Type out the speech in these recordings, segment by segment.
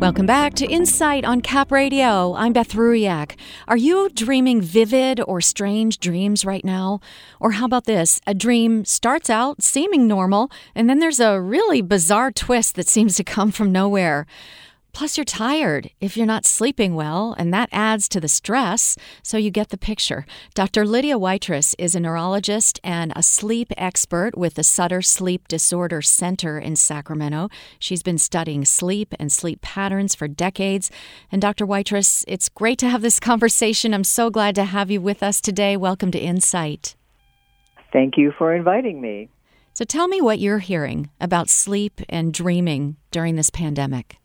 Welcome back to Insight on Cap Radio. I'm Beth Ruiak. Are you dreaming vivid or strange dreams right now? Or how about this? A dream starts out seeming normal, and then there's a really bizarre twist that seems to come from nowhere. Plus, you're tired if you're not sleeping well, and that adds to the stress, so you get the picture. Dr. Lydia Wytrus is a neurologist and a sleep expert with the Sutter Sleep Disorder Center in Sacramento. She's been studying sleep and sleep patterns for decades. And Dr. Wytrus, it's great to have this conversation. I'm so glad to have you with us today. Welcome to Insight. Thank you for inviting me. So tell me what you're hearing about sleep and dreaming during this pandemic.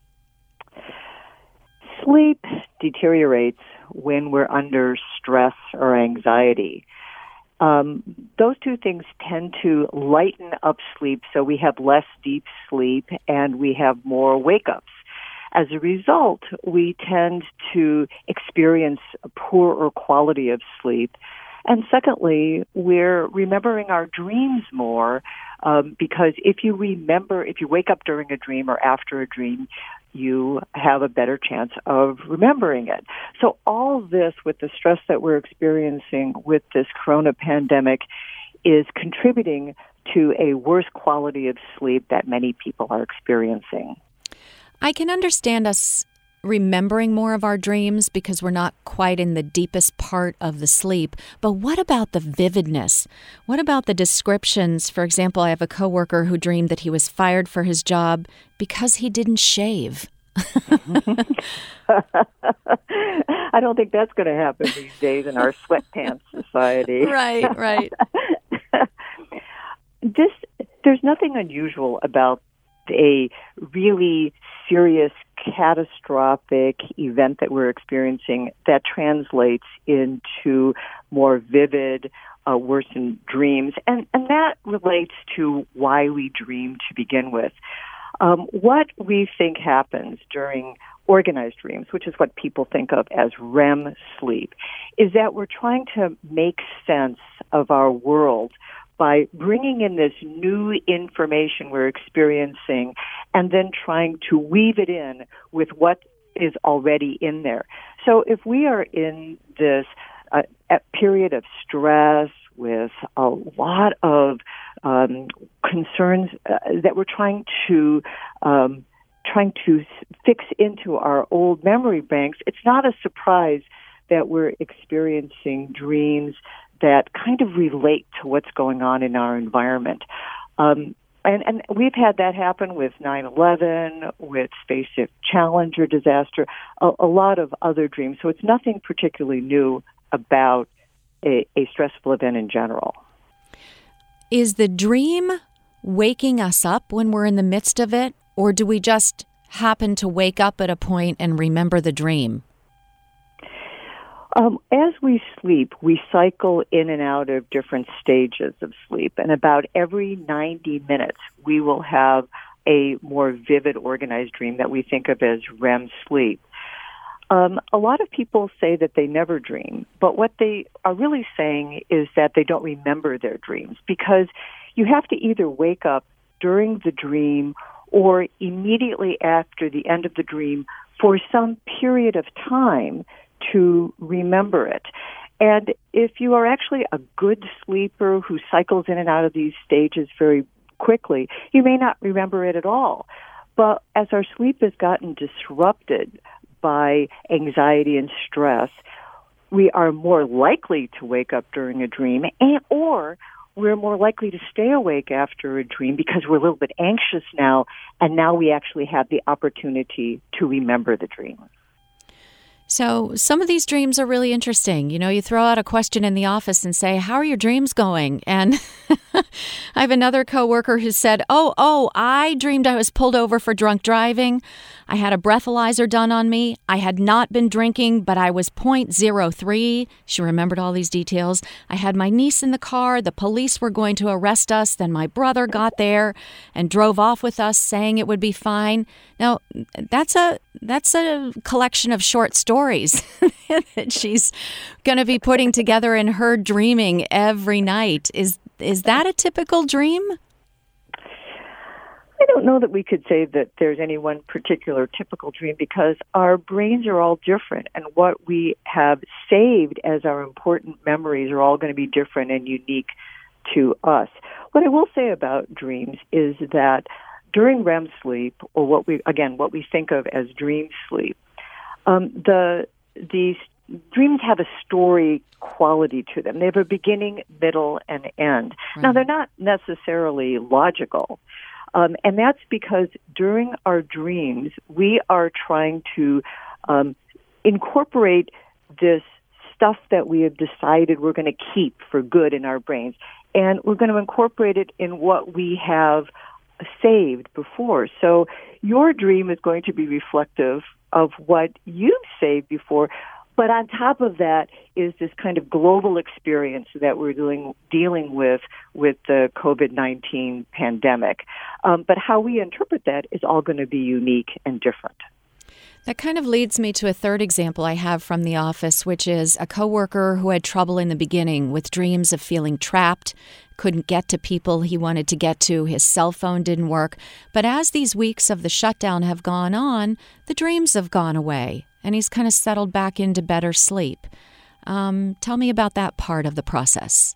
Sleep deteriorates when we're under stress or anxiety. Those two things tend to lighten up sleep, so we have less deep sleep and we have more wake-ups. As a result, we tend to experience a poorer quality of sleep. And secondly, we're remembering our dreams more because if you wake up during a dream or after a dream, you have a better chance of remembering it. So all this, with the stress that we're experiencing with this corona pandemic, is contributing to a worse quality of sleep that many people are experiencing. I can understand us remembering more of our dreams because we're not quite in the deepest part of the sleep. But what about the vividness? What about the descriptions? For example, I have a coworker who dreamed that he was fired for his job because he didn't shave. I don't think that's going to happen these days in our sweatpants society. Right. There's nothing unusual about a really serious, catastrophic event that we're experiencing that translates into more vivid, worsened dreams. And that relates to why we dream to begin with. What we think happens during organized dreams, which is what people think of as REM sleep, is that we're trying to make sense of our world by bringing in this new information we're experiencing and then trying to weave it in with what is already in there. So if we are in this period of stress with a lot of concerns that we're trying to fix into our old memory banks, it's not a surprise that we're experiencing dreams that kind of relate to what's going on in our environment. And we've had that happen with 9/11, with Spaceship Challenger disaster, a lot of other dreams. So it's nothing particularly new about a stressful event in general. Is the dream waking us up when we're in the midst of it, or do we just happen to wake up at a point and remember the dream? As we sleep, we cycle in and out of different stages of sleep, and about every 90 minutes, we will have a more vivid, organized dream that we think of as REM sleep. A lot of people say that they never dream, but what they are really saying is that they don't remember their dreams, because you have to either wake up during the dream or immediately after the end of the dream for some period of time to remember it. And if you are actually a good sleeper who cycles in and out of these stages very quickly, you may not remember it at all. But as our sleep has gotten disrupted by anxiety and stress, we are more likely to wake up during a dream, or we're more likely to stay awake after a dream because we're a little bit anxious now, and now we actually have the opportunity to remember the dream. So some of these dreams are really interesting. You know, you throw out a question in the office and say, how are your dreams going? And I have another coworker who said, I dreamed I was pulled over for drunk driving. I had a breathalyzer done on me. I had not been drinking, but I was .03. She remembered all these details. I had my niece in the car. The police were going to arrest us. Then my brother got there and drove off with us saying it would be fine. Now, that's a collection of short stories that she's going to be putting together in her dreaming every night. Is that a typical dream? I don't know that we could say that there's any one particular typical dream because our brains are all different, and what we have saved as our important memories are all going to be different and unique to us. What I will say about dreams is that during REM sleep, or what we think of as dream sleep, these dreams have a story quality to them. They have a beginning, middle, and end. Right. Now, they're not necessarily logical. And that's because during our dreams, we are trying to incorporate this stuff that we have decided we're going to keep for good in our brains. And we're going to incorporate it in what we have saved before. So your dream is going to be reflective of what you've saved before. But on top of that is this kind of global experience that we're dealing with the COVID-19 pandemic. But how we interpret that is all going to be unique and different. That kind of leads me to a third example I have from the office, which is a coworker who had trouble in the beginning with dreams of feeling trapped, couldn't get to people he wanted to get to, his cell phone didn't work. But as these weeks of the shutdown have gone on, the dreams have gone away, and he's kind of settled back into better sleep. Tell me about that part of the process.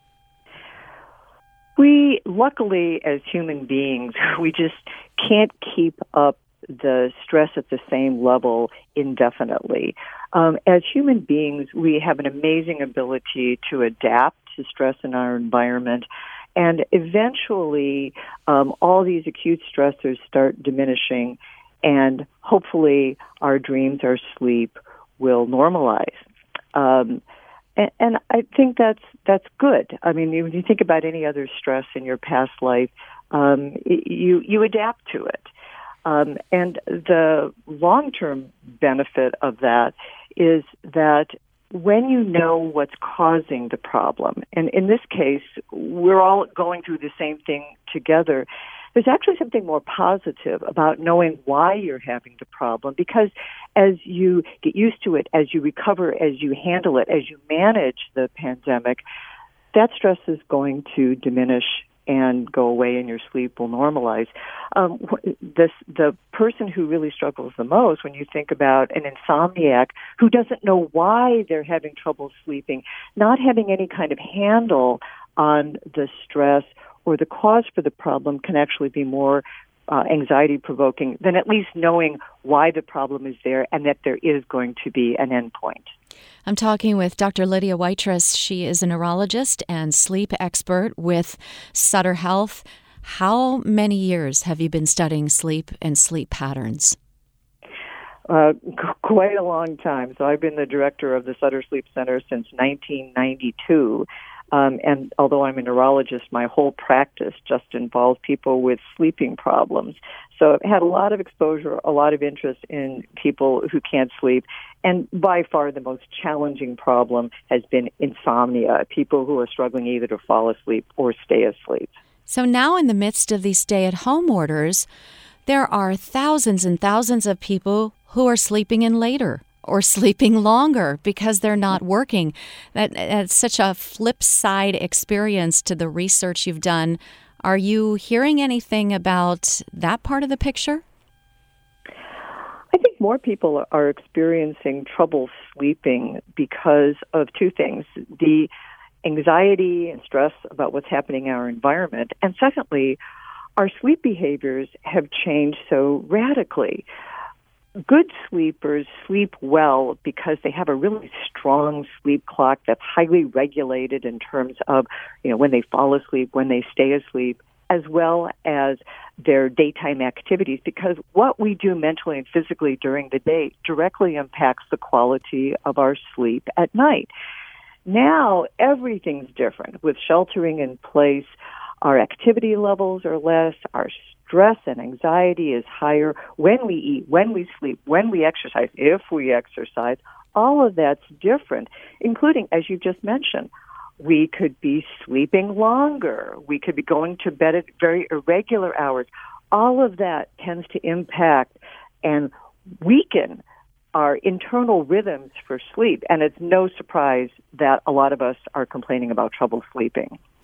We, luckily, as human beings, we just can't keep up the stress at the same level indefinitely. As human beings, we have an amazing ability to adapt to stress in our environment, and eventually all these acute stressors start diminishing, and hopefully our dreams, our sleep will normalize. And I think that's good. I mean, when you think about any other stress in your past life, you adapt to it. And the long-term benefit of that is that when you know what's causing the problem, and in this case, we're all going through the same thing together, there's actually something more positive about knowing why you're having the problem, because as you get used to it, as you recover, as you handle it, as you manage the pandemic, that stress is going to diminish and go away, and your sleep will normalize. The person who really struggles the most, when you think about an insomniac who doesn't know why they're having trouble sleeping, not having any kind of handle on the stress or the cause for the problem, can actually be more anxiety-provoking than at least knowing why the problem is there and that there is going to be an end point. I'm talking with Dr. Lydia Wytrus. She is a neurologist and sleep expert with Sutter Health. How many years have you been studying sleep and sleep patterns? Quite a long time. So I've been the director of the Sutter Sleep Center since 1992. And although I'm a neurologist, my whole practice just involves people with sleeping problems. So I've had a lot of exposure, a lot of interest in people who can't sleep. And by far the most challenging problem has been insomnia, people who are struggling either to fall asleep or stay asleep. So now in the midst of these stay-at-home orders, there are thousands and thousands of people who are sleeping in later or sleeping longer because they're not working. That's such a flip side experience to the research you've done. Are you hearing anything about that part of the picture? I think more people are experiencing trouble sleeping because of two things: the anxiety and stress about what's happening in our environment, and secondly, our sleep behaviors have changed so radically. Good sleepers sleep well because they have a really strong sleep clock that's highly regulated in terms of, when they fall asleep, when they stay asleep, as well as their daytime activities, because what we do mentally and physically during the day directly impacts the quality of our sleep at night. Now, everything's different. With sheltering in place, our activity levels are less, our stress and anxiety is higher. When we eat, when we sleep, when we exercise, if we exercise, all of that's different, including, as you just mentioned, we could be sleeping longer. We could be going to bed at very irregular hours. All of that tends to impact and weaken our internal rhythms for sleep. And it's no surprise that a lot of us are complaining about trouble sleeping.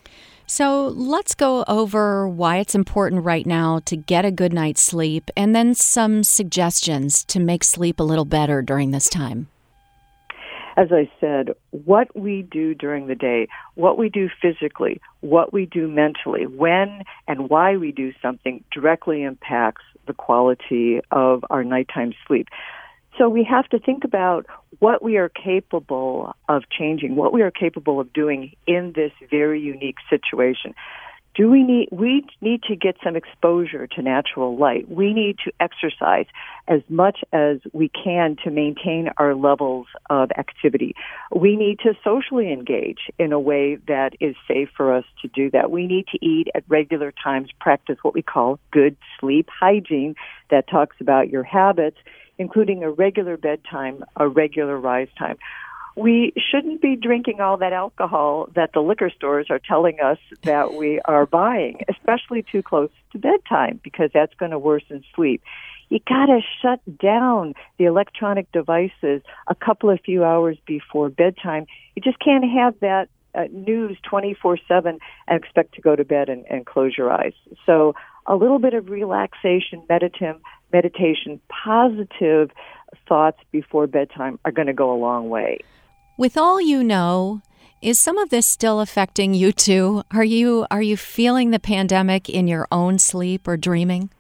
So let's go over why it's important right now to get a good night's sleep and then some suggestions to make sleep a little better during this time. As I said, what we do during the day, what we do physically, what we do mentally, when and why we do something directly impacts the quality of our nighttime sleep. So we have to think about what we are capable of changing, what we are capable of doing in this very unique situation. We need to get some exposure to natural light. We need to exercise as much as we can to maintain our levels of activity. We need to socially engage in a way that is safe for us to do that. We need to eat at regular times, practice what we call good sleep hygiene that talks about your habits, including a regular bedtime, a regular rise time. We shouldn't be drinking all that alcohol that the liquor stores are telling us that we are buying, especially too close to bedtime, because that's going to worsen sleep. You got to shut down the electronic devices a few hours before bedtime. You just can't have that news 24/7 and expect to go to bed and close your eyes. So a little bit of relaxation, meditation, positive thoughts before bedtime are going to go a long way. With all you know, is some of this still affecting you too? Are you feeling the pandemic in your own sleep or dreaming?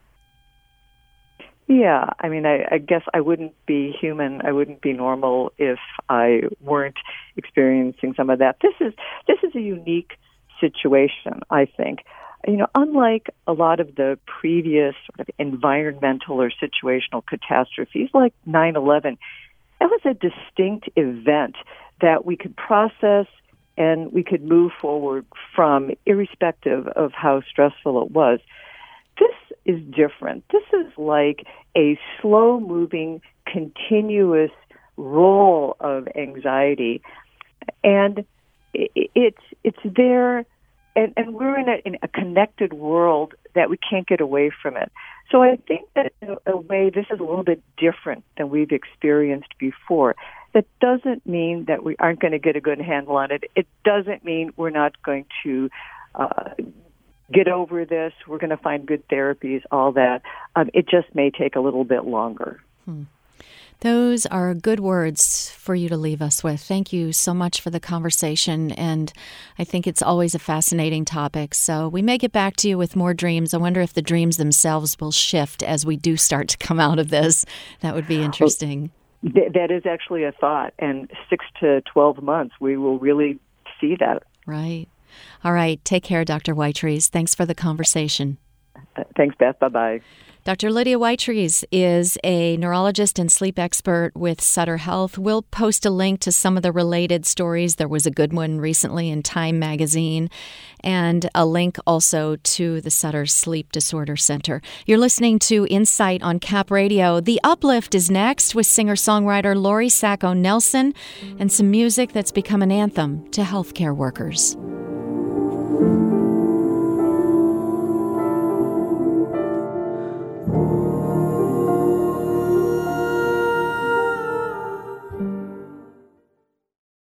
Yeah, I mean, I guess I wouldn't be human. I wouldn't be normal if I weren't experiencing some of that. This is a unique situation, I think. You know, unlike a lot of the previous sort of environmental or situational catastrophes like 9/11, that was a distinct event that we could process and we could move forward from, irrespective of how stressful it was. This is different. This is like a slow-moving, continuous roll of anxiety, and it's there, and we're in a connected world that we can't get away from it. So I think that in a way this is a little bit different than we've experienced before. That doesn't mean that we aren't going to get a good handle on it. It doesn't mean we're not going to get over this. We're going to find good therapies, all that. It just may take a little bit longer. Those are good words for you to leave us with. Thank you so much for the conversation, and I think it's always a fascinating topic. So we may get back to you with more dreams. I wonder if the dreams themselves will shift as we do start to come out of this. That would be interesting. That is actually a thought, and 6 to 12 months, we will really see that. Right. All right. Take care, Dr. Whitetrees. Thanks for the conversation. Thanks, Beth. Bye-bye. Dr. Lydia Whitetrees is a neurologist and sleep expert with Sutter Health. We'll post a link to some of the related stories. There was a good one recently in Time magazine, and a link also to the Sutter Sleep Disorder Center. You're listening to Insight on Cap Radio. The Uplift is next with singer-songwriter Lori Sacco Nelson and some music that's become an anthem to healthcare workers.